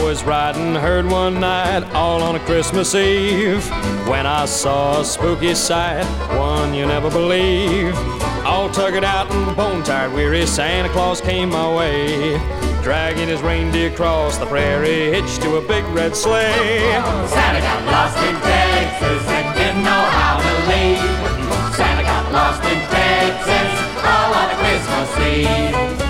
was riding herd one night, all on a Christmas Eve, when I saw a spooky sight, one you never believe. All tuckered out and bone-tired weary, Santa Claus came my way, dragging his reindeer across the prairie, hitched to a big red sleigh. Santa got lost in Texas and didn't know how to leave. Santa got lost in Texas, all on a Christmas Eve.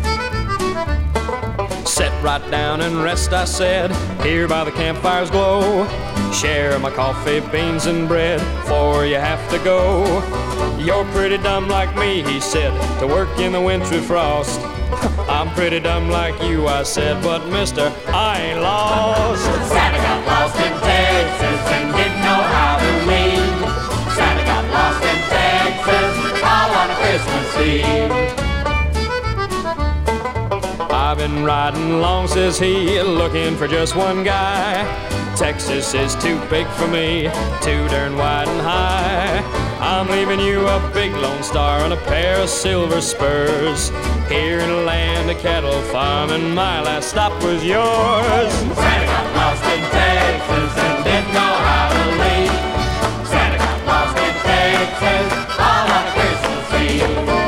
Sit right down and rest, I said, here by the campfire's glow. Share my coffee, beans, and bread, for you have to go. You're pretty dumb like me, he said, to work in the wintry frost. I'm pretty dumb like you, I said, but mister, I ain't lost. Santa got lost in Texas and didn't know how to leave. Santa got lost in Texas, all on a Christmas Eve. I've been riding long, says he, looking for just one guy. Texas is too big for me, too darn wide and high. I'm leaving you a big Lone Star and a pair of silver spurs. Here in a land of cattle farming, my last stop was yours. Santa got lost in Texas and didn't know how to leave. Santa got lost in Texas, all on a Christmas Eve.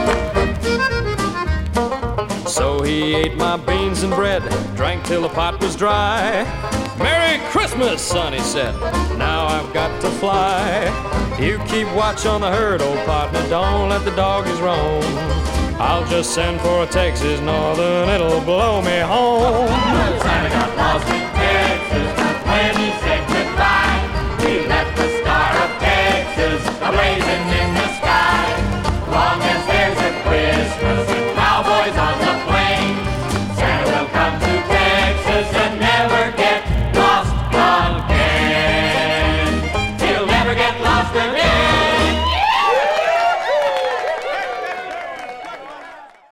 So he ate my beans and bread, drank till the pot was dry. Merry Christmas, son, he said, now I've got to fly. You keep watch on the herd, old partner, don't let the doggies roam. I'll just send for a Texas Northern, it'll blow me home. Santa got lost in